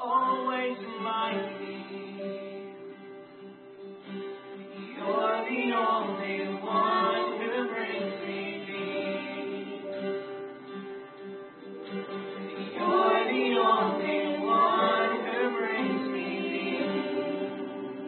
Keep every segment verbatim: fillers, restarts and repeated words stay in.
always remind me you're the only one who brings me peace. You're the only one who brings me peace.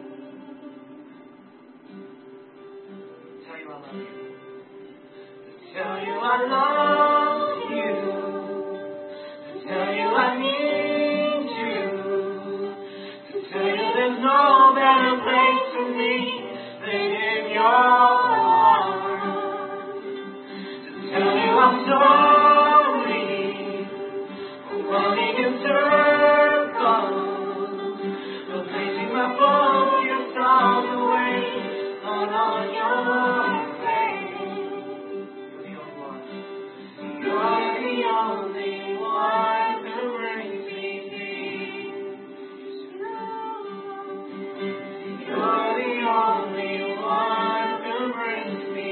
Tell you I love you. Tell you I love you. Tell you I need you. Tell you there's no better place for me than in your arms. Tell you I'm sorry for running in circles, for placing my focus all the way on all your faith. You're the only one who brings me peace. You're the only one who brings me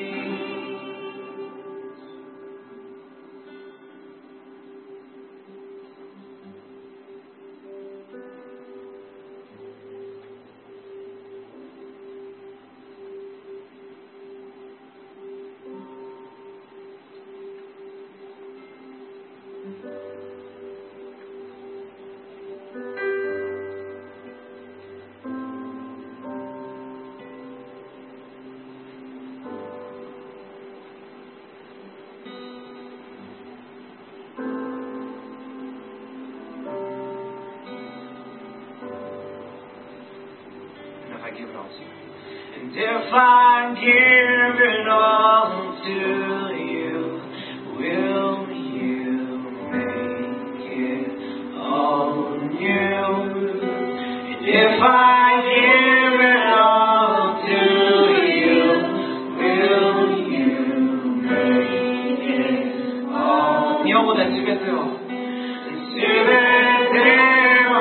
give it all to you. And if I give it all to you, will you make it all new? And if I give it all to you, will you make it all new? 日本語で全てを全ては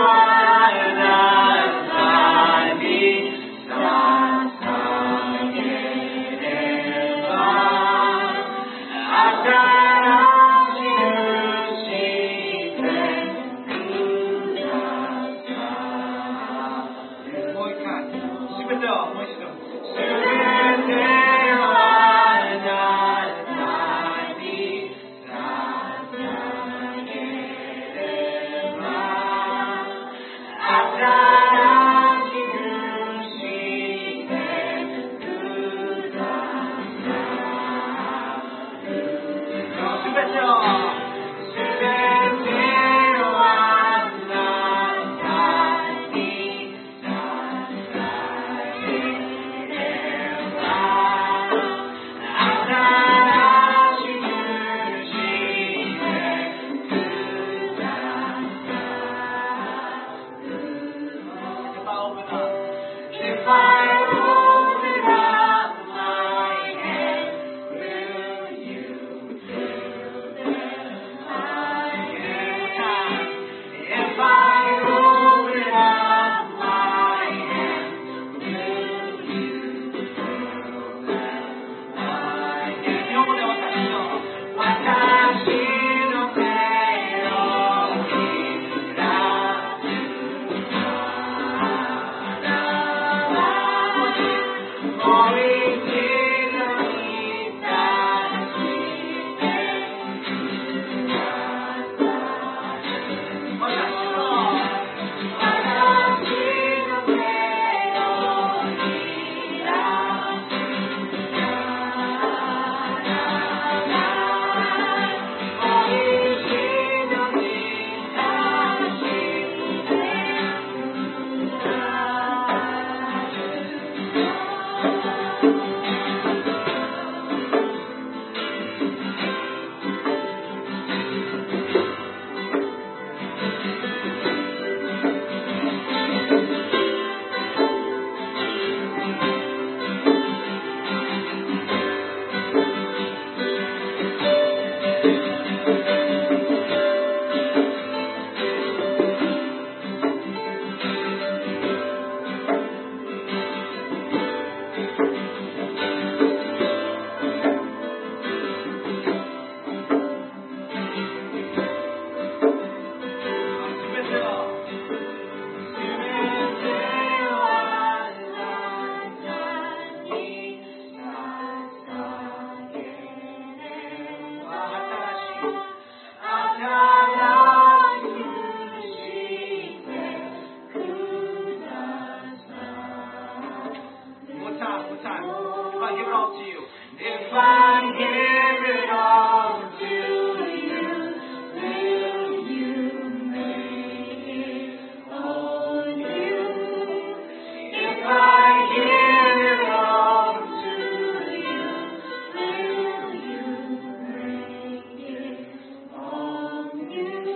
this time. If I give it all to you. If I give it all to you, will you make it all new? If I give it all to you, will you make it all new?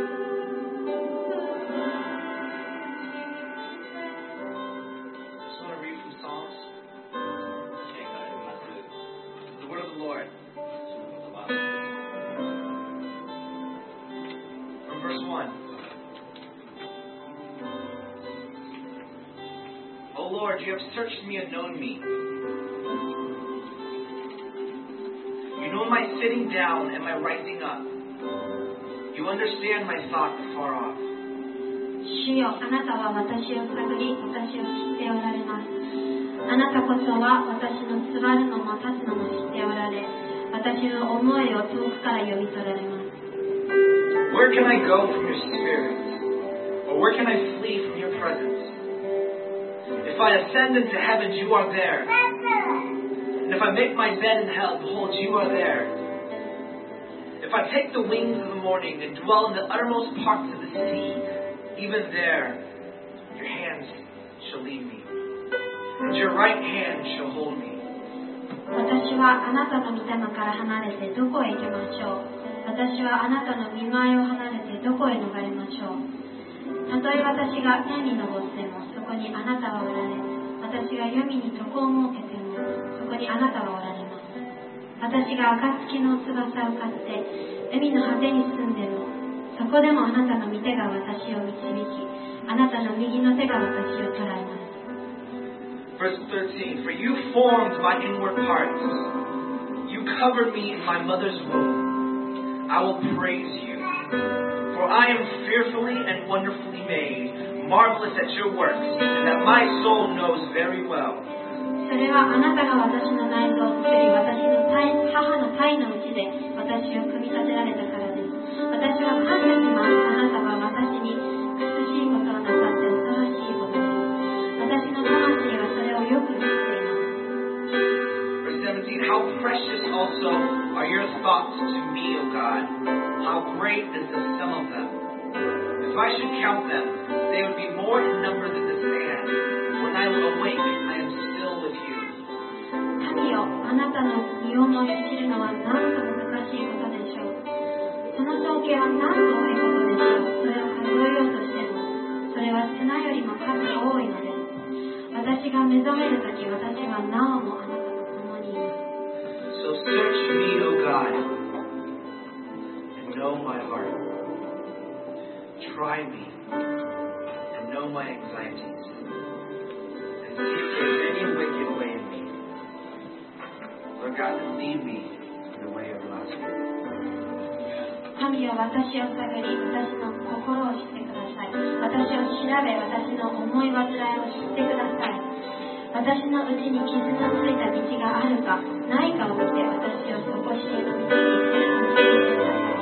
Just want to read from Psalms. The word of the Lord. From verse one. O Lord, you have searched me and known me. You know my sitting down and my rising up. You understand my thoughts far off. 主よ、あなたは私を探り、私を知っておられます。あなたこそは私の座るのも立つのも知っておられ、私の思いを遠くから読み取られます。 Where can I go from your spirit? Or where can I flee from your presence? If I ascend into heaven, you are there. And if I make my bed in hell, behold, you are there. If I take the wings of the morning and dwell in the uttermost parts of the sea, even there, your hands shall lead me. And your right hand shall hold me. 私はあなたの御霊から離れてどこへ行きましょう。私はあなたの御前を離れてどこへ逃れましょう。たとえ私が天に昇ってもそこにあなたはおられ、私が闇に床を設けてもそこにあなたはおられます。私が暁の翼を買って海の果てに住んでもそこでもあなたの御手が私を導き、あなたの右の手が私を捉えます。 Verse thirteen, for you formed my inward parts. You covered me in my mother's womb. I will praise you. For I am fearfully and wonderfully made, marvelous at your works, that my soul knows very well. それはあなたが私の内臓を作り、私の母の胎のうちで私を組み立てられたからです。私は感謝します。あなたは私に美しいことをなさって恐ろしいことです。私の魂はそれをよく知っています。 Verse seventeen, how precious also are your thoughts to me, O God. How great is the sum of them. If I should count them, they would be more in number than the sand. When I awake, I am still with you. 神よ、あなたの身をも知るのはなんと難しいことでしょう。その統計はなんと多いことでしょう。それを数えようとしても、それは砂よりも数が多いのです。私が目覚めるとき、私はなおもあなたと共にいます。 So search me, O God, and know my heart. Try me and know my anxieties, and see if there is any wicked way in me. Lord God, and lead me in the way everlasting. 神よ、私を探り、私の心を知ってください。私を調べ、私の思い煩いを知ってください。私のうちに傷のついた道があるか、ないかを見て、私を底知れの道に導いてください。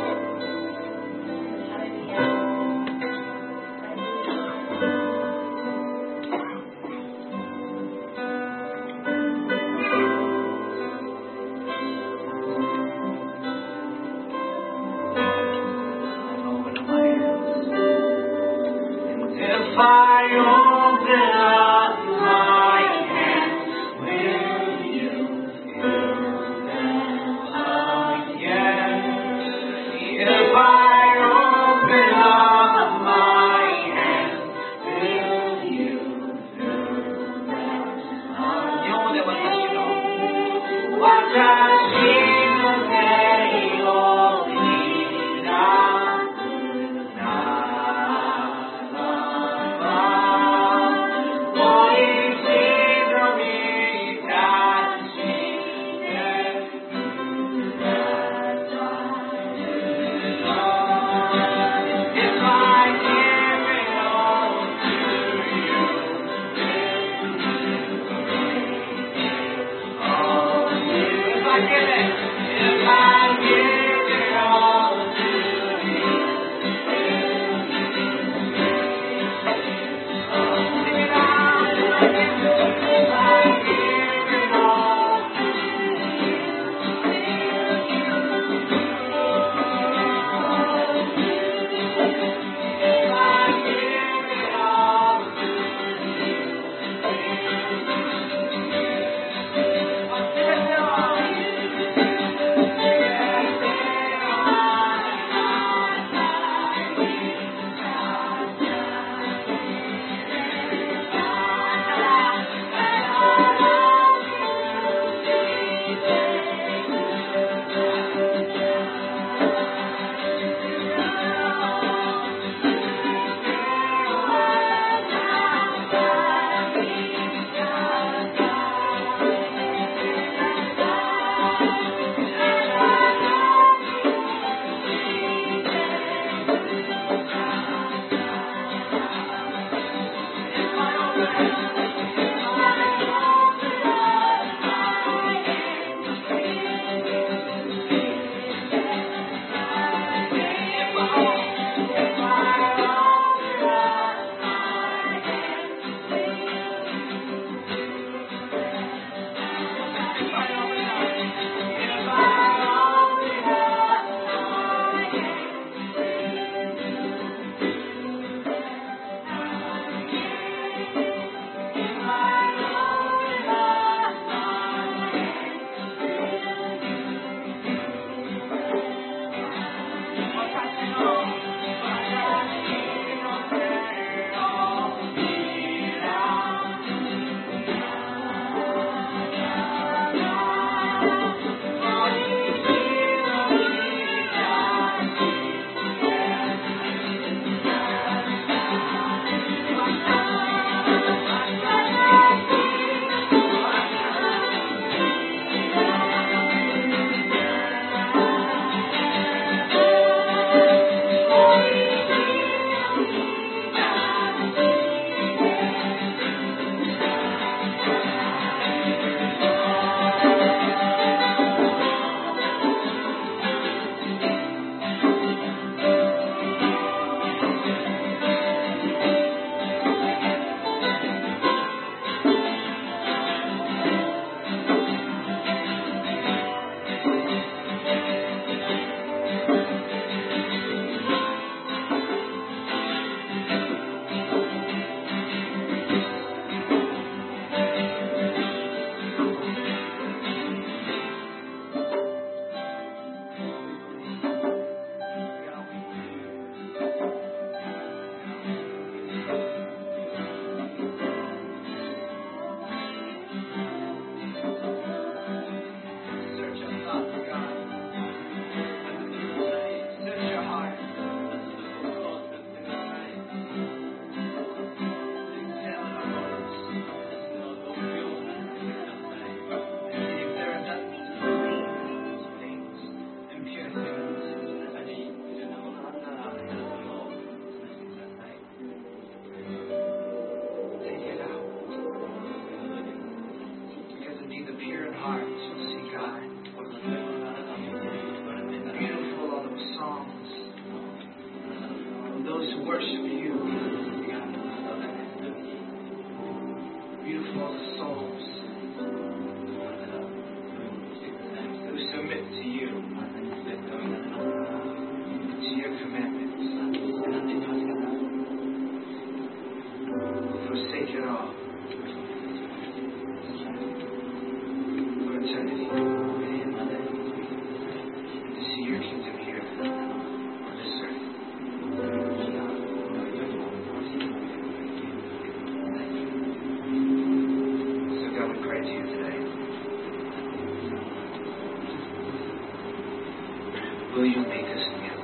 Will you make us new?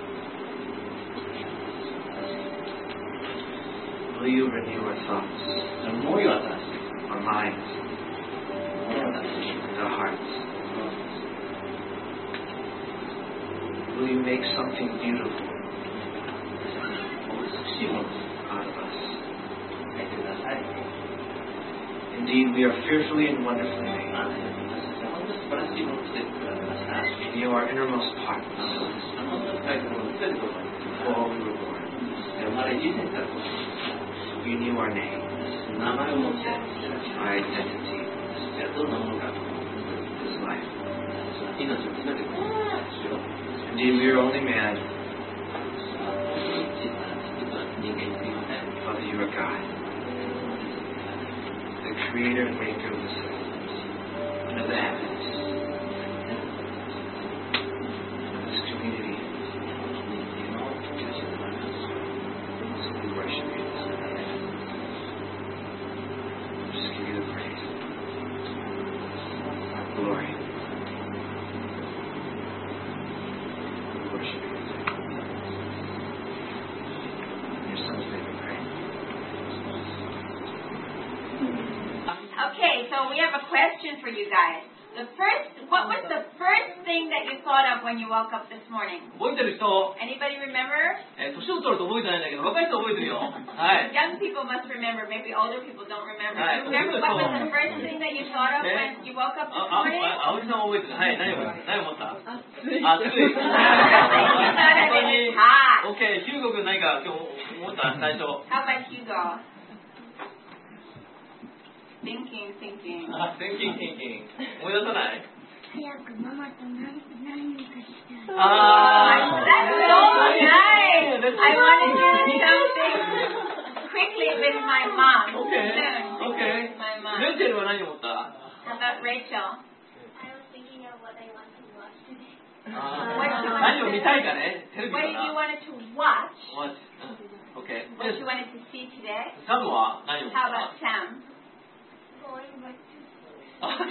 Will you renew our thoughts, our minds, and our hearts? Will you make something beautiful out of us? Indeed, we are fearfully and wonderfully made. You are innermost parts. Before we were born, you knew our name, our identity, this life. Indeed, we are only man. Father, you are God, the creator and maker of this earth, and of the heavens. Glory. Worship you. In your son's name we pray. Okay, so we have a question for you guys. The first, what was the first thing that you thought of when you woke up this morning? 覚えてる人、 Anybody remember? えー年を取ると覚えてないんだけど、若い人覚えてるよ。はい。 Young people must remember. Maybe older people don't remember. Right. Do you remember what was the first thing that you thought of when you woke up this あ、あ、 morning? あ、青木さん覚えてる。はい、何を、何を思った？暑い。暑い。 You thought of it as hot. オッケー、ヒューゴ君何か今日思った最初。 How about Hugo? Thinking, thinking. あ、thinking, thinking. 思い出さない？ 早くママと何何かしたい。 あー。 That's so nice. I want to do something quickly with my mom. Okay. Soon. Okay. My mom. レイチェルは何を思った？ How about Rachel? I was thinking of what I want to watch today. あー What you wanted 何を見たいかね？テレビ What か did な you wanted to watch? What? うん OK。 What you wanted to see today? サムは何を思っ How た about Sam? Going back to あ he woke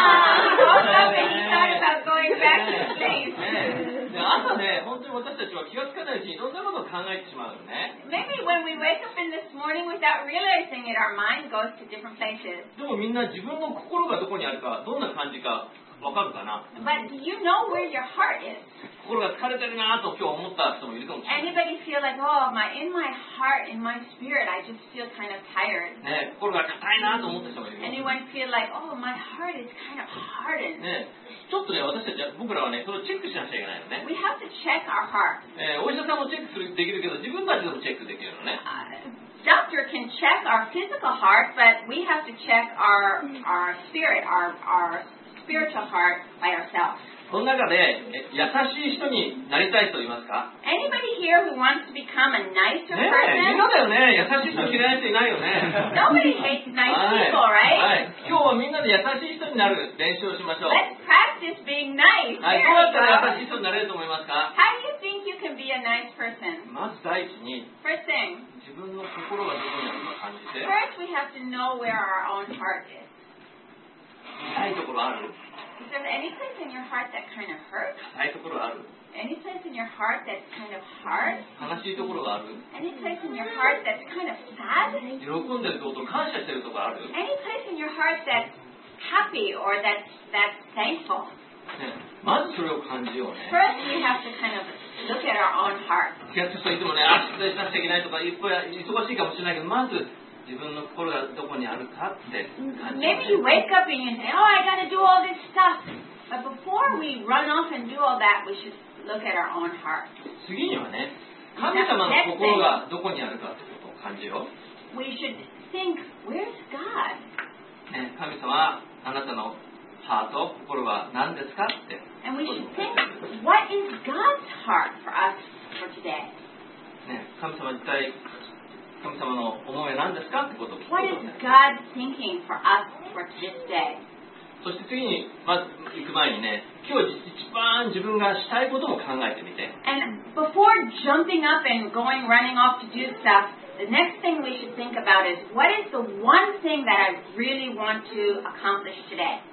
up and he thought about going back to sleep. ねえ、朝ね、本当に私たちは気がつかないうちにいろんなことを考えてしまうのね。 Maybe when we wake up in this morning without realizing it, our mind goes to different places. でもみんな自分の心がどこにあるか、どんな感じかわかるかな？ But do you know where your heart is? 心が疲れてるなと今日思った人もいるかもしれない。 Anybody feel like, oh, my in my heart, in my spirit, I just feel kind of tired. ね、心が硬いなと思った人もいるよ。 Anyone feel like, oh, my heart is kind of hardened. ね、ちょっとね、私たちは僕らはね、それをチェックしなくちゃいけないのね。 We have to check our heart. えーお医者さんもチェックするできるけど、自分たちでもチェックできるのね。 Uh, doctor can check our physical heart, but we have to check our our spirit, our our spiritual heart by ourselves. この中でえ優しい人になりたい人いますか？ Anybody here who wants to become a nicer ねえ、みん person? なだよね。優しい人嫌いな人いないよね。 Nobody hates nice はい people, は right? い。今日はみんなで優しい人になる練習をしましょう。 Let's practice being nice. はい、 There どうや we ったら go. 優しい人になれると思いますか？ How do you think you can be a nice person? まず第一に First thing, 自分の心がどこにあるか感じて、 first we have to know where our own heart is. 痛いところある？ Is there any place in your heart that kind of hurts? 痛いところある？ Any place in your heart that's kind of hard? 悲しいところがある？ Any place in your heart that's kind of sad? 喜んでること、感謝してるところある？ Any place in your heart that's happy or that's that's thankful? ね、まずそれを感じようね。 First, we have to kind of look at our own heart. 気がつく人いつもね、あ、出題しなくちゃいけないとか、いっぱい忙しいかもしれないけど、まず自分の心がどこにあるかって感じよう Maybe you ね。 wake up and you say, "Oh, I got to do all this stuff." But before we run off and do all that, we should look at our own heart. 次にはね、神様の心がどこにあるかってことを感じよう。 We should think, "Where's God?" ね、神様、あなたのハート、心は何ですかって。 And we should think, "What is God's heart for us for today?" ね、神様一体、神様の思いは何ですかってことを聞くこ What と is ね。 God thinking for us for this day? そして次に、まず行く前にね、今日一番自分がしたいことも考えてみて。 And before jumping up and going running off to do stuff, the next thing we should think about is, what is the one thing that I really want to accomplish today?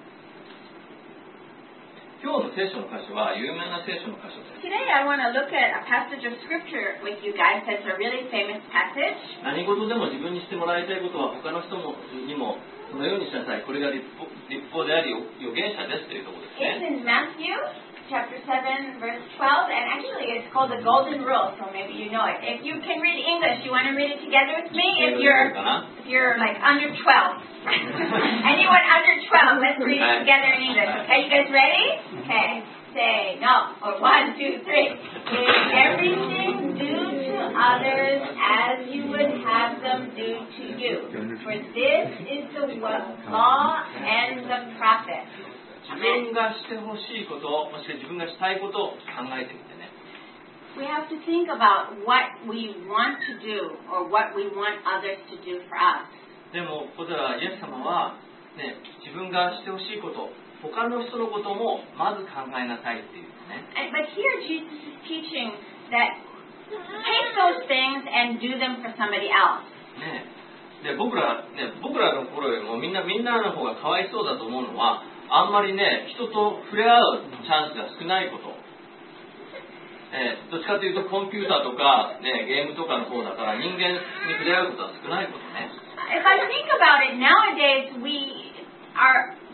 今日の聖書の箇所は有名な聖書の箇所です。 Today I want to look at a passage of scripture with you guys that's a really famous passage. 何事でも自分にしてもらいたいことは他の人もにもそのようにしなさい。これが立法、立法であり預言者ですというところです It's ね。 in Matthew chapter seven verse twelve, and actually it's called the Golden Rule, so maybe you know it. If you can read English, you want to read it together with me? If you're, if you're like under twelve. Anyone under twelve, let's read it together in English. Okay, you guys ready? Okay, say no. Or one, two, three. In everything do to others as you would have them do to you. For this is the law and the prophets. 自分がしてほしいこと、もしくは自分がしたいことを考えてみてね。 We have to think about what we want to do or what we want others to do for us. でもここではイエス様は、ね、自分がしてほしいこと、他の人のこともまず考えなさいっていうね。 And, but here Jesus is teaching that take those things and do them for somebody else. ね、で僕ら、ね、僕らの頃よりもみんなみんなの方がかわいそうだと思うのは、あんまりね、人と触れ合うチャンスが少ないこと。えー、どっちかというとコンピューターとか、ね、ゲームとかの方だから人間に触れ合うことは少ないことね。 If I think about it, nowadays we are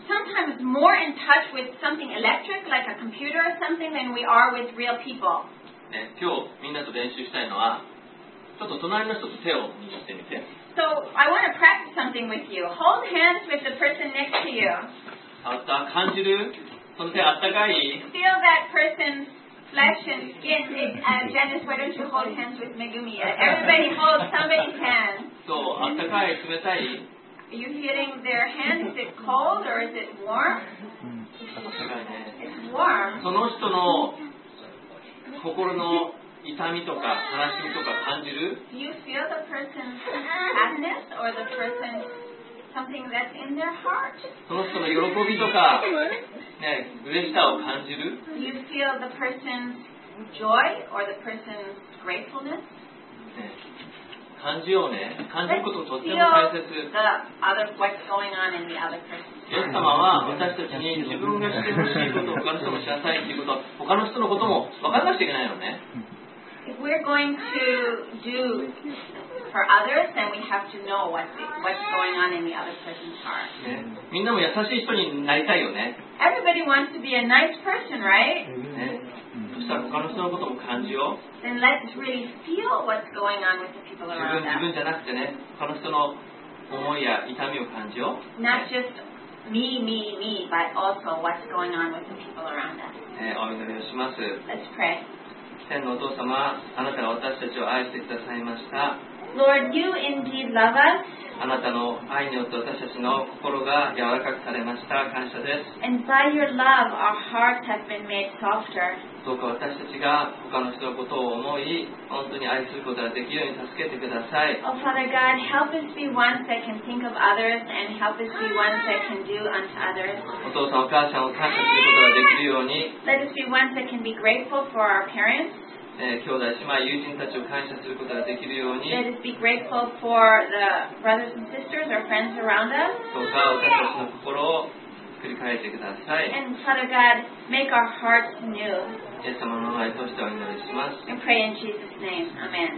sometimes more in touch with something electric, like a computer or something, than we are with real people. ね、今日みんなと練習したいのは、ちょっと隣の人と手を握ってみて。 So I want to practice something with you. Hold hands with the person next to you. あった感じる？その手あったかい？ Feel that person's flesh and skin. Uh, Janice, why don't you hold hands with Megumi? Uh, everybody hold somebody's hand. そう、あったかい、冷たい？ Are you feeling their hand? Is it cold or is it warm? あったかいね。 It's warm. その人の心の痛みとか悲しみとか感じる？ Do you feel the person's sadness or the person's something that's in their heart? その人の喜びとか、ね、嬉しさを感じる？ Do you feel the person's joy or the person's gratefulness? ね、感じようね。感じる Let's こととって feel も大切。 the other, what's going on in the other person's イエス heart. 様は私たちに自分がしてほしいことを他の人もしなさいっていうこと、他の人のことも分からなくちゃいけないのね。 If we're going to do for others, then we have to know what's, what's going on in the other person's heart. ね、みんなも優しい人になりたいよね。 Everybody wants to be a nice person, right? ね、そしたら他の人のことも感じよう。 Then let's really feel what's going on with the people 自 around 分自分 us. じゃなくてね、他の人の思いや痛みを感じよう。 Not just me, me, me, but also what's going on with the people around us. ね、お祈りをします。 Let's pray. 天のお父様、あなたが私たちを愛してくださいました。 Lord, you indeed love us, あなたの愛によって私たちの心が柔らかくされました。感謝です。 and by your love, our hearts have been made softer. どうか私たちが他の人のことを思い、本当に愛することができるように助けてください。 Oh, Father God, help us be ones that can think of others and help us be ones that can do unto others. お父さんお母さんを感謝することができるように、 Let us be ones that can be grateful for our parents. えー兄弟姉妹友人たちを感謝することができるように、 Let us be grateful for the brothers and sisters or friends around us. どうか私たちの心を作り変えてください。 And Father God, make our hearts new. イエス様の名前としてお祈りします。 I pray in Jesus' name. Amen.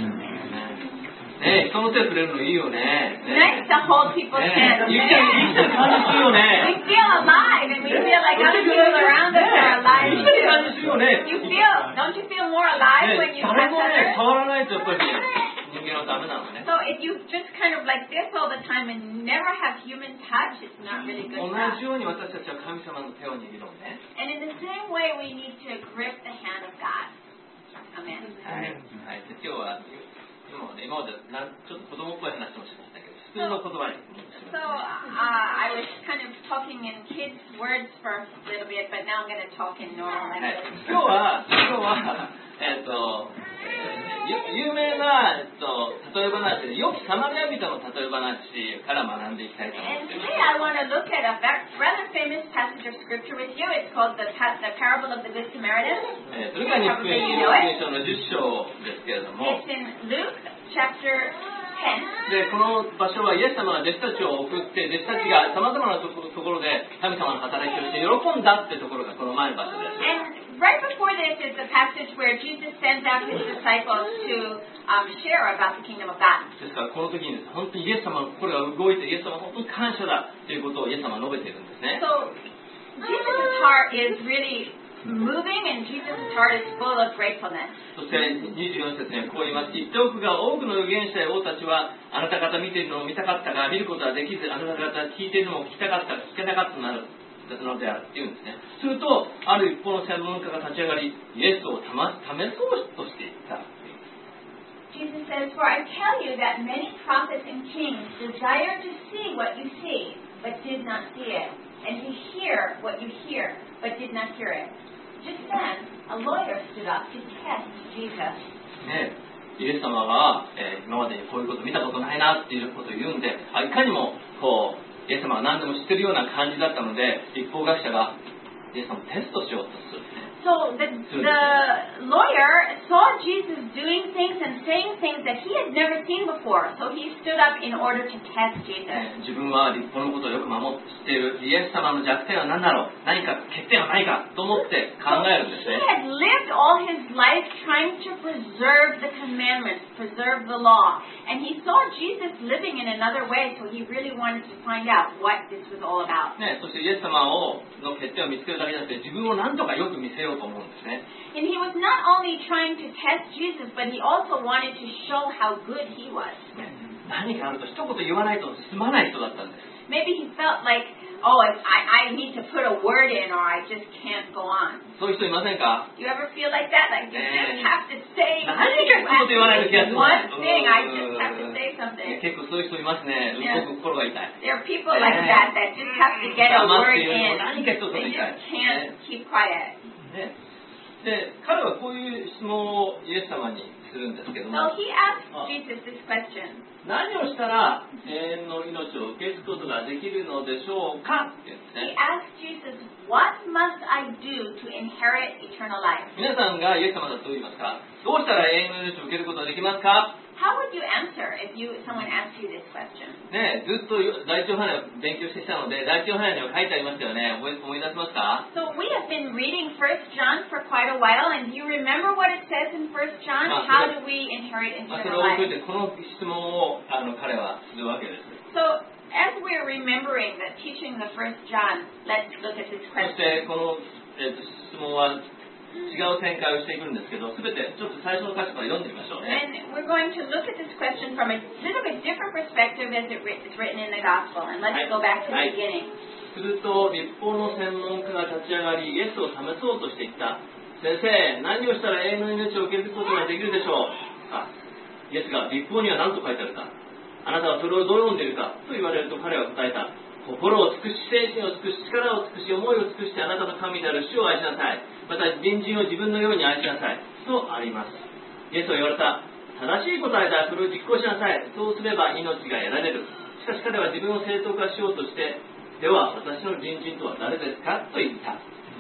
ねえ、人の手をくれるのいいよね。 Nice to hold people's ね hands. え、生きてる、生きてる感じするよ We ね。 feel alive and we feel like other people around us are 生 alive きてる感 too. じするよね。 You feel, don't you feel more alive ね when you 誰 touch もね、 others? 触らないとやっぱり人間はダメなのね。 So if you just kind of like this all the time and never have human touch, it's not really good 同 for us. じように私たちは神様の手を握ろうね。 And in the same way, we need to grip the hand of God. Amen. はい。はい、で今日は今まで今までなんちょっと子供っぽい話もしましたけど、普通の言葉に。 So uh, I was kind of talking in kids' words for a little bit, but now I'm going to talk in normal はい、 language. 今日は今日はえっとゆ有名な、えっと、例え話で良きサマリア人の例え話から学んでいきたいと思い And ます。 today I want to look at a ve- rather famous passage of scripture with you. It's called the, pa- the parable of the Good Samaritan. えー、それから日福音書のじゅっ章ですけれども、 It's in Luke chapter ten. でこの場所はイエス様が弟子たちを送って、弟子たちがさまざまなところところで神様の働きをして喜んだってところがこの前の場所です。 And right before this is the passage where Jesus sends out his disciples to um, share about the kingdom of God. ですからこの時にです、本当にイエス様の心が動いて、イエス様は本当に感謝だということをイエス様は述べているんですね。 So Jesus' heart is really moving and Jesus' heart is full of gratefulness. そしてにじゅうよん節にはこう言います。言っておくが、多くの預言者や王たちはあなた方見ているのを見たかったが見ることはできず、あなた方聞いているのも聞きたかった聞けなかったなるのであるっていうんですね。するとある一方の専門家が立ち上がり、イエスを試そうとしていった。 Jesus says, For I tell you that many prophets and kings desire to see what you see, but did not see it, and to hear what you hear, but did not hear it. Just then, a lawyer stood up to test Jesus. ね、イエス様は、えー今までにこういうこと見たことないなっていうことを言うんで、あいかにもこうイエス様は何でも知ってるような感じだったので、立法学者がイエス様をテストしようとするんですね。 So the, the lawyer saw Jesus doing things and saying things that he had never seen before. So he stood up in order to test Jesus. 自分は立法のことをよく守って知っている。イエス様の弱点は何だろう、何か欠点はないかと思って考えるんですね。 He had lived all his life trying to preserve the commandments, preserve the law. And he saw Jesus living in another way, so he really wanted to find out what this was all about. ね、そしてイエス様をの欠点を見つけるだけじゃなくて、自分を何とかよく見せようと思うんですね。 And he was not only trying to test Jesus, but he also wanted to show how good he was. ね、何かあると一言言わないと済まない人だったんです。 Maybe he felt like, oh, if I, I need to put a word in or I just can't go on. そういう人いませんか？ You ever feel like that? Like you just have to say 何か一言言わないと気が済まない。 one thing, I just have to say something. 結構そういう人いますね。すごく心が痛い。 There are people like that that just have to get a word in. 何か一つ They 言いたい。 just can't keep quiet. ね、で、彼はこういう質問をイエス様にするんですけども、 So he asked Jesus this question. 何をしたら永遠の命を受け継ぐことができるのでしょうかって言うんです He ね。 asked Jesus, what must I do to inherit eternal life? 皆さんがイエス様だと言いますか？どうしたら永遠の命を受けることができますか？ How would you answer if you someone asked you this question? ね、ずっと第一ヨハネを勉強してきたので、第一ヨハネには書いてありましたよね。思い、思い出せますか？ So we have been reading First John for quite a while, and do you remember what it says in First John? How do we inherit まあ、それ eternal を置い life? といて、この質問をあの彼はするわけです。 So as we're remembering the teaching of First John, let's look at this そし question. てこの、えーと質問は違う展開をしていくんですけど、すべてちょっと最初の箇所から読んでみましょうね。 And we're going to look at this question from a little bit different perspective as it writ- it's written in the Gospel. And let's go back to the beginning. すると立法の専門家が立ち上がり、イエスを試そうとしていった。先生、何をしたら永遠の命を受けることができるでしょうか。イエスが立法には何と書いてあるか。あなたはそれをどう読んでいるかと言われると彼は答えた。心を尽くし、精神を尽くし、力を尽くし、思いを尽くしてあなたの神である主を愛しなさい。また隣人を自分のように愛しなさい。とあります。イエスは言われた。正しい答えだ。それを実行しなさい。そうすれば命が得られる。しかし彼は自分を正当化しようとして、では私の隣人とは誰ですかと言った。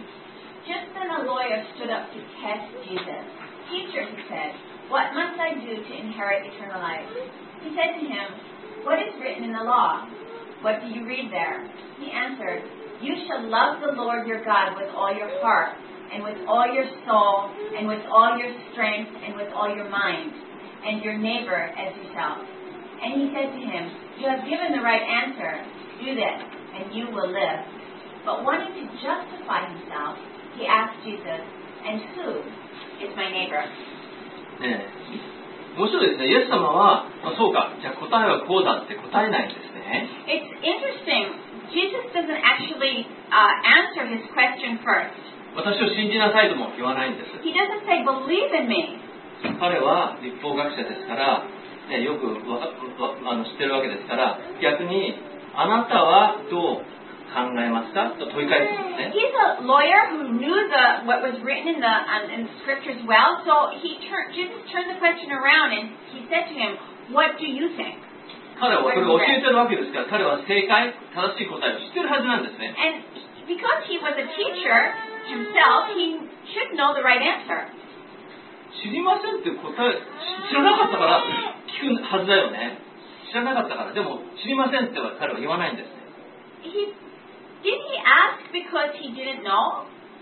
Just then a lawyer stood up to test Jesus. Teacher, he said, what must I do to inherit eternal life? He said to him, what is written in the law? What do you read there? He answered, you shall love the Lord your God with all your heart, and with all your soul, and with all your strength, and with all your mind, and your neighbor as yourself. And he said to him, you have given the right answer. Do this, and you will live. But wanting to justify himself, he asked Jesus, and who is my neighbor? ねえ、面白いですね。イエス様は、あ、そうか、じゃあ答えはこうだって答えないんですね。 It's interesting. Jesus doesn't actually uh, answer his question first. 私を信じなさいとも言わないんです。 He doesn't say, believe in me. 彼は立法学者ですから、ね、よくわかわあの知ってるわけですから、逆にあなたはどう考えますかと問い返すんですね。 He's a lawyer who knew the what was written in the um, in the scriptures well. So he turned Jesus turned the question around and he said to him, "What do you think?" 彼はこれを教えてるわけですから、彼は正解、正しい答えを知ってるはずなんですね。 And because he was a teacher himself, he should know the right answer. 知りませんって答え、知らなかったから聞くはずだよね。知らなかったから、でも知りませんっては彼は言わないんですね。 He did he ask because he didn't know?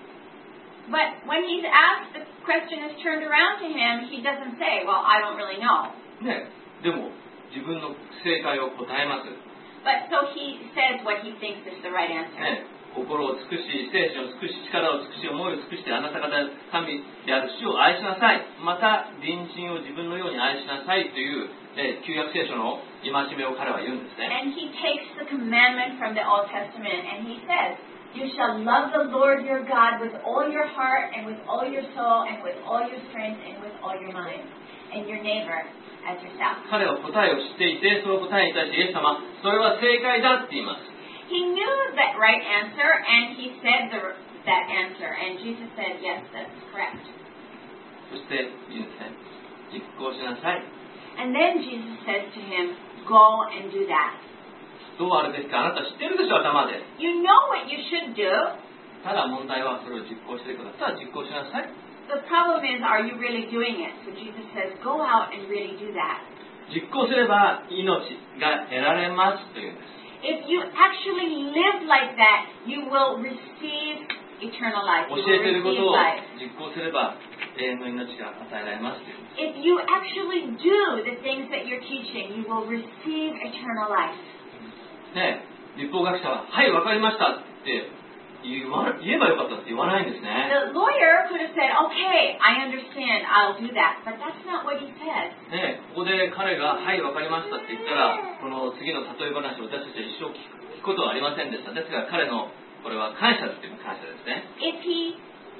But when he's asked, the question is turned around to him. He doesn't say, "Well, I don't really know." ね、でも自分の正解を答えます。 But so he says what he thinks is the right answer. ね、心を尽くし、精神を尽くし、力を尽くし、思いを尽くしてあなた方神である主を愛しなさい。また隣人を自分のように愛しなさいという、え旧約聖書の戒めを彼は言うんですね。 And he takes the commandment from the Old Testament and he says, "You shall love the Lord your God with all your heart and with all your soul and with all your strength and with all your mind, and your neighbor as yourself." 彼は答えを知っていて、その答えに対してイエス様、それは正解だって言います。 He knew that right answer and he said the, that answer. And Jesus said, "Yes, that's correct." そして言うんですね。実行しなさい。 And then Jesus says to him, "Go and do that." どうあるべきかあなた知ってるでしょ、頭で。 You know what you should do. ただ問題はそれを実行していくことだったら実行しなさい。 The problem is, are you really doing it? So Jesus says, go out and really do that. 実行すれば命が得られますというんです。 If you actually live like that, you will receive eternal life. 教 You えてい will ること receive を life. 実行すれば永遠の命が与えられますというんです。 If you actually do the things that you're teaching, you will receive eternal life. ねえ、立法学者は、はい、わかりましたって言わ言えばよかったって言わないんですね。 The lawyer could have said, okay, I understand, I'll do that. But that's not what he said. ねえ、ここで彼が、はい、わかりましたって言ったら、この次の例え話を私たちは一生聞く聞くことはありませんでした。ですから彼のこれは感謝っていう感謝ですね。 If he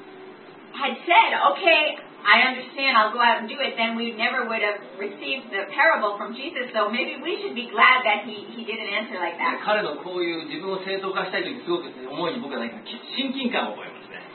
had said, okay, I understand, I'll go out and do it, then we never would have received the parable from Jesus. So maybe we should be glad that he, he didn't answer like ね that. 彼のこういう自分を正当化したいときすごく思いに僕は何か親近感を覚えますね。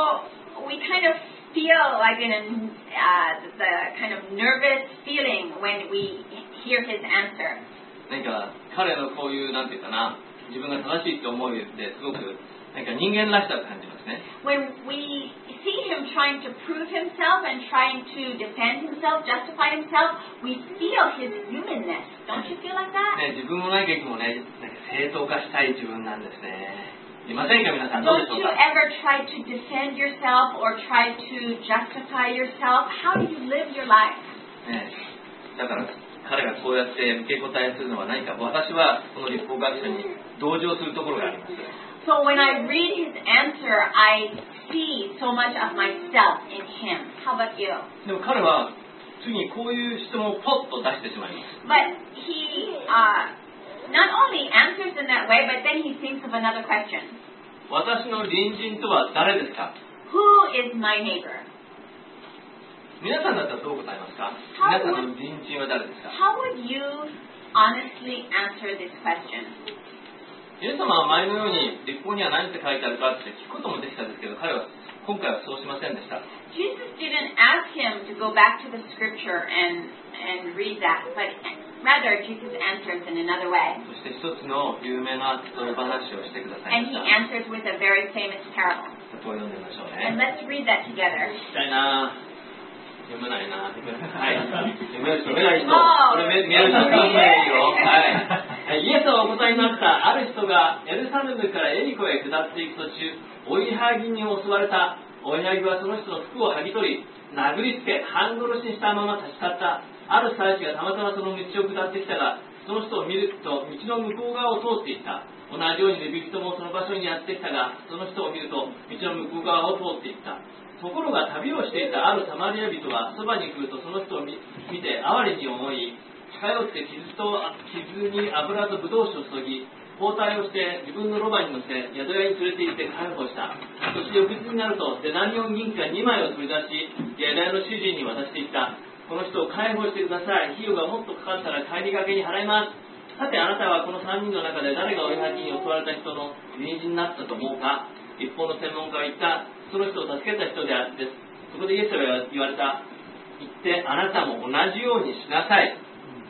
So we kind of feel like in a, uh, the kind of nervous feeling when we hear his answer. 何か彼のこういうなんていうかな、自分が正しいって思いですごくなんか人間らしさを感じますね。 When we see him trying to prove himself and trying to defend himself, justify himself, we feel his humanness. Don't you feel like that? ね、自分も何かいつもね、なんか正当化したい自分なんですね。いませんか皆さん、どうで Don't しょう you か。 ever try to defend yourself or try to justify yourself? How do you live your life? ね、だから彼がこうやって受け答えするのは何か、私はこの立法学者に同情するところがあります。 So when I read his answer, I see so much of myself in him. How about you? でも彼は次にこういう質問をポッと出してしまいます。 But he uh, not only answers in that way, but then he thinks of another question. 私の隣人とは誰ですか。 Who is my neighbor? 皆さんだったらどう答えますか。 How 皆さん would- の隣人は誰ですか。 How would you honestly answer this question? イエス様は前のように立法には何って書いてあるかって聞くこともできたんですけど、彼は今回はそうしませんでした。 Jesus didn't ask him to go back to the scripture and, and read that, but rather Jesus answers in another way. そして一つの有名な例え話をしてください And ま he した。 answers with a very famous parable. これを読んでみましょう And ね。 let's read that together. したいなぁ。読めないなぁ。はい。読める人、読めない人。 もうこれ見える人くださいよ。はい。イエスはお答えになった。ある人がエルサレムからエリコへ下っていく途中、追いはぎに襲われた。追いはぎはその人の服を剥ぎ取り、殴りつけ、半殺しにしたまま立ち去った。ある祭司がたまたまその道を下ってきたが、その人を見ると道の向こう側を通っていった。同じようにレビ人もその場所にやってきたが、その人を見ると道の向こう側を通っていった。ところが旅をしていたあるサマリア人はそばに来るとその人を見て哀れに思い、近寄って傷と傷に油とブドウ酒を注ぎ、包帯をして自分のロバに乗せ宿屋に連れて行って解放した。そして翌日になるとデナリオン銀貨にまいを取り出し、宿屋の主人に渡していった。この人を解放してください。費用がもっとかかったら帰りがけに払います。さてあなたはこのさんにんの中で誰が追いはぎに襲われた人の隣人になったと思うか。一方の専門家は言った。その人を助けた人であって、そこでイエスは言われた。言ってあなたも同じようにしなさい。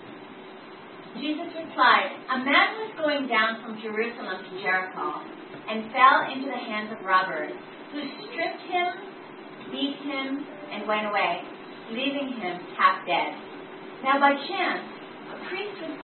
Jesus replied, a man was going down from Jerusalem to Jericho and fell into the hands of robbers, who stripped him, beat him, and went away, leaving him half dead. Now by chance, a priest was